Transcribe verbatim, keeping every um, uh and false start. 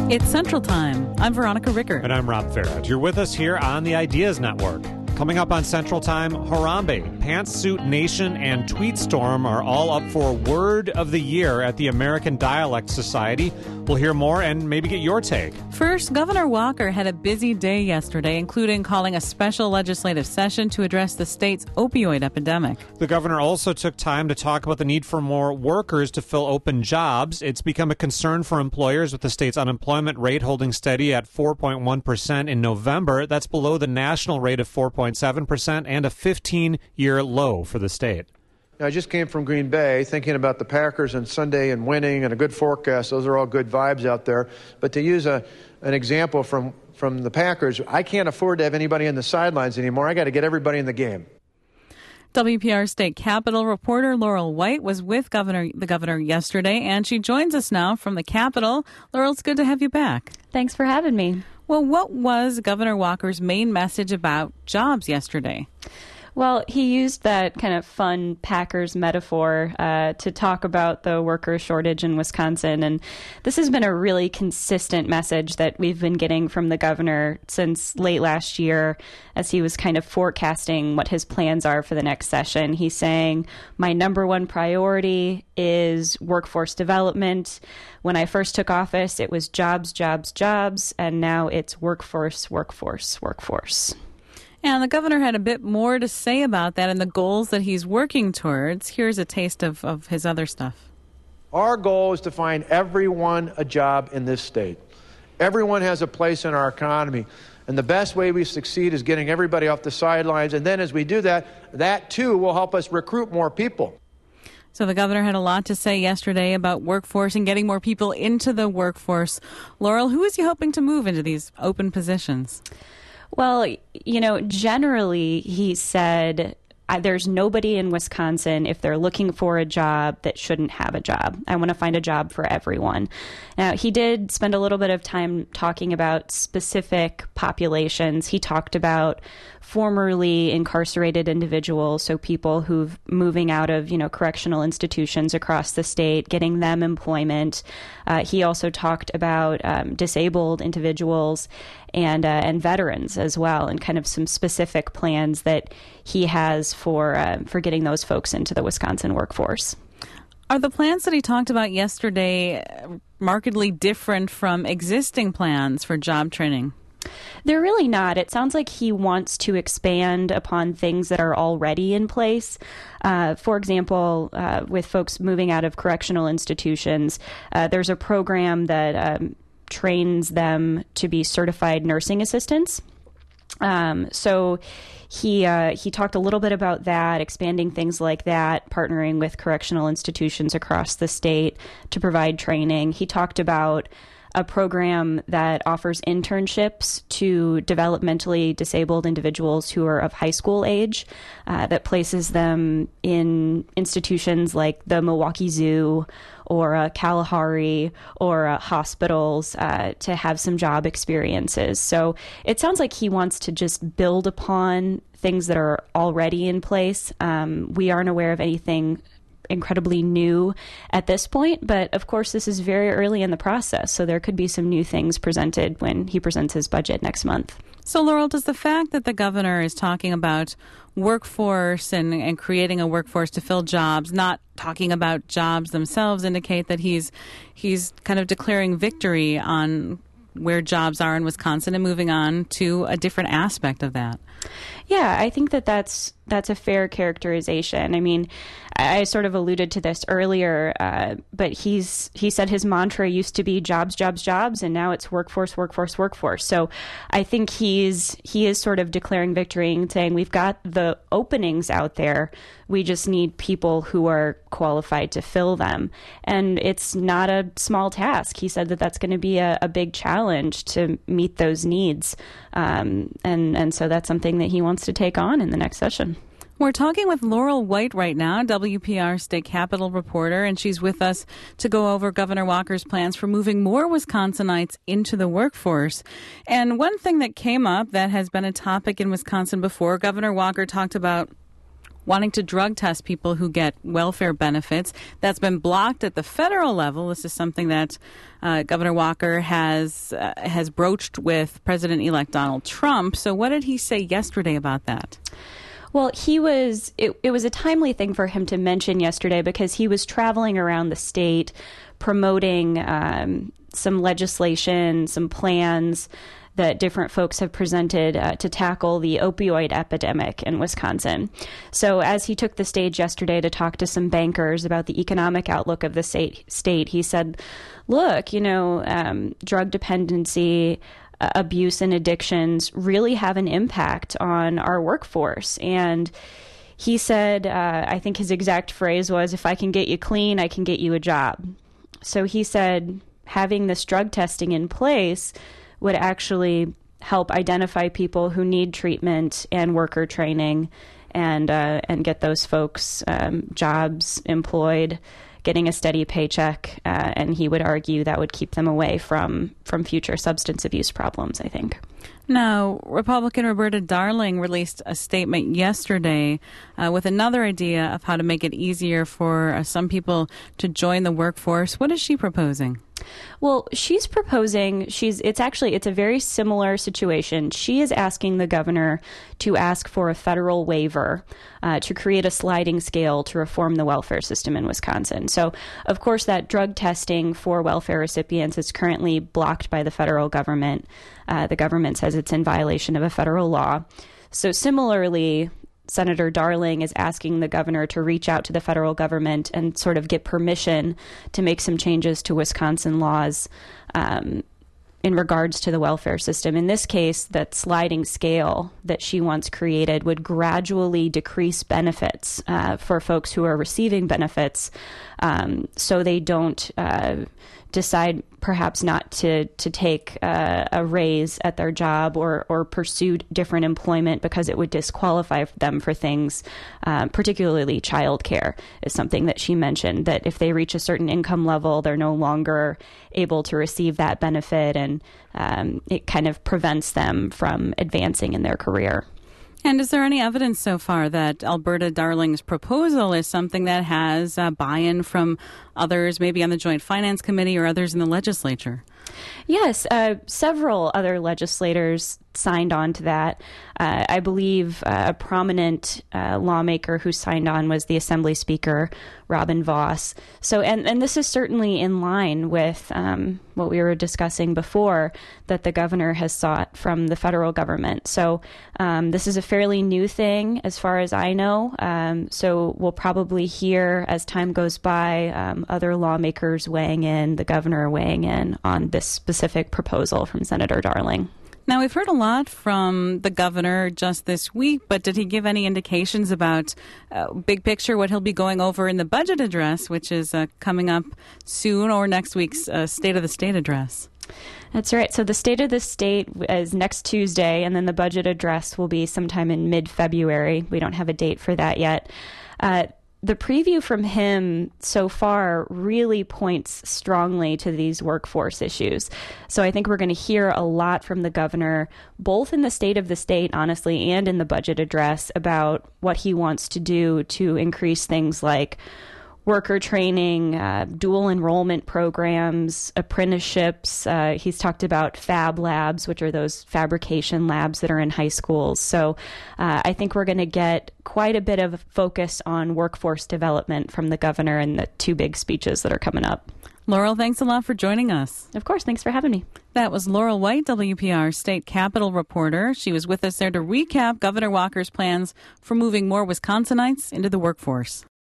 It's Central Time. I'm Veronica Rickert. And I'm Rob Farad. You're with us here on the Ideas Network. Coming up on Central Time, Harambe, Pantsuit Nation, and Tweetstorm are all up for Word of the Year at the American Dialect Society. We'll hear more and maybe get your take. First, Governor Walker had a busy day yesterday, including calling a special legislative session to address the state's opioid epidemic. The governor also took time to talk about the need for more workers to fill open jobs. It's become a concern for employers with the state's unemployment rate holding steady at four point one percent in November. That's below the national rate of four point seven percent and a fifteen-year low for the state. I just came from Green Bay thinking about the Packers and Sunday and winning and a good forecast. Those are all good vibes out there. But to use a an example from, from the Packers, I can't afford to have anybody in the sidelines anymore. I got to get everybody in the game. W P R State Capitol reporter Laurel White was with Governor the governor yesterday, and she joins us now from the Capitol. Laurel, it's good to have you back. Thanks for having me. Well, what was Governor Walker's main message about jobs yesterday? Well, he used that kind of fun Packers metaphor uh, to talk about the worker shortage in Wisconsin. And this has been a really consistent message that we've been getting from the governor since late last year as he was kind of forecasting what his plans are for the next session. He's saying, my number one priority is workforce development. When I first took office, it was jobs, jobs, jobs, and now it's workforce, workforce, workforce. And the governor had a bit more to say about that and the goals that he's working towards. Here's a taste of, of his other stuff. Our goal is to find everyone a job in this state. Everyone has a place in our economy. And the best way we succeed is getting everybody off the sidelines. And then as we do that, that too will help us recruit more people. So the governor had a lot to say yesterday about workforce and getting more people into the workforce. Laurel, who is he hoping to move into these open positions? Well, you know, generally, he said there's nobody in Wisconsin, if they're looking for a job, that shouldn't have a job. I want to find a job for everyone. Now, he did spend a little bit of time talking about specific populations. He talked about formerly incarcerated individuals, so people who've moving out of, you know, correctional institutions across the state, getting them employment. Uh, he also talked about um, disabled individuals and uh, and veterans as well, and kind of some specific plans that he has for uh, for getting those folks into the Wisconsin workforce. Are the plans that he talked about yesterday markedly different from existing plans for job training? They're really not. It sounds like he wants to expand upon things that are already in place. Uh, for example, uh, with folks moving out of correctional institutions, uh, there's a program that um, trains them to be certified nursing assistants. Um, so he uh, he talked a little bit about that, expanding things like that, partnering with correctional institutions across the state to provide training. He talked about a program that offers internships to developmentally disabled individuals who are of high school age, uh, that places them in institutions like the Milwaukee Zoo or uh, Kalahari or uh, hospitals uh, to have some job experiences. So it sounds like he wants to just build upon things that are already in place. Um, we aren't aware of anything incredibly new at this point, but of course this is very early in the process, so there could be some new things presented when he presents his budget next month. So Laurel, does the fact that the governor is talking about workforce and, and creating a workforce to fill jobs, not talking about jobs themselves, indicate that he's he's kind of declaring victory on where jobs are in Wisconsin and moving on to a different aspect of that? Yeah, I think that that's that's a fair characterization. I mean, I sort of alluded to this earlier, uh, but he's he said his mantra used to be jobs, jobs, jobs, and now it's workforce, workforce, workforce. So I think he's he is sort of declaring victory and saying we've got the openings out there. We just need people who are qualified to fill them. And it's not a small task. He said that that's going to be a, a big challenge to meet those needs. Um, and, and so that's something that he wants to take on in the next session. We're talking with Laurel White right now, W P R State Capitol reporter, and she's with us to go over Governor Walker's plans for moving more Wisconsinites into the workforce. And one thing that came up that has been a topic in Wisconsin before, Governor Walker talked about wanting to drug test people who get welfare benefits. That's been blocked at the federal level. This is something that uh, Governor Walker has uh, has broached with President-elect Donald Trump. So what did he say yesterday about that? Well, he was, it, it was a timely thing for him to mention yesterday because he was traveling around the state promoting um, some legislation, some plans that different folks have presented uh, to tackle the opioid epidemic in Wisconsin. So as he took the stage yesterday to talk to some bankers about the economic outlook of the state, state he said, look, you know, um, drug dependency, Uh, abuse and addictions really have an impact on our workforce. And he said, uh, I think his exact phrase was, if I can get you clean, I can get you a job. So he said having this drug testing in place would actually help identify people who need treatment and worker training and, uh, and get those folks um, jobs, employed, getting a steady paycheck, uh, and he would argue that would keep them away from, from future substance abuse problems, I think. Now, Republican Roberta Darling released a statement yesterday uh, with another idea of how to make it easier for uh, some people to join the workforce. What is she proposing? Well, she's proposing, she's, it's actually, it's a very similar situation. She is asking the governor to ask for a federal waiver uh, to create a sliding scale to reform the welfare system in Wisconsin. So, of course, that drug testing for welfare recipients is currently blocked by the federal government. Uh, the government says it's in violation of a federal law. So similarly, Senator Darling is asking the governor to reach out to the federal government and sort of get permission to make some changes to Wisconsin laws um, in regards to the welfare system. In this case, that sliding scale that she wants created would gradually decrease benefits uh, for folks who are receiving benefits um, so they don't uh, decide perhaps not to to take uh, a raise at their job or or pursue different employment because it would disqualify them for things, um, particularly childcare is something that she mentioned, that if they reach a certain income level, they're no longer able to receive that benefit, and um, it kind of prevents them from advancing in their career. And is there any evidence so far that Alberta Darling's proposal is something that has uh, buy-in from others, maybe on the Joint Finance Committee or others in the legislature? Yes, uh, several other legislators signed on to that. Uh, I believe uh, a prominent uh, lawmaker who signed on was the Assembly Speaker, Robin Vos. So, and, and this is certainly in line with um, what we were discussing before that the governor has sought from the federal government. So um, this is a fairly new thing as far as I know. Um, so we'll probably hear as time goes by um, other lawmakers weighing in, the governor weighing in on this specific proposal from Senator Darling. Now, we've heard a lot from the governor just this week, but did he give any indications about uh, big picture, what he'll be going over in the budget address, which is uh, coming up soon, or next week's uh, State of the State address? That's right. So the State of the State is next Tuesday, and then the budget address will be sometime in mid-February. We don't have a date for that yet. Uh, The preview from him so far really points strongly to these workforce issues. So I think we're going to hear a lot from the governor, both in the State of the State, honestly, and in the budget address about what he wants to do to increase things like worker training, uh, dual enrollment programs, apprenticeships. Uh, he's talked about fab labs, which are those fabrication labs that are in high schools. So uh, I think we're going to get quite a bit of focus on workforce development from the governor in the two big speeches that are coming up. Laurel, thanks a lot for joining us. Of course. Thanks for having me. That was Laurel White, W P R State Capitol reporter. She was with us there to recap Governor Walker's plans for moving more Wisconsinites into the workforce.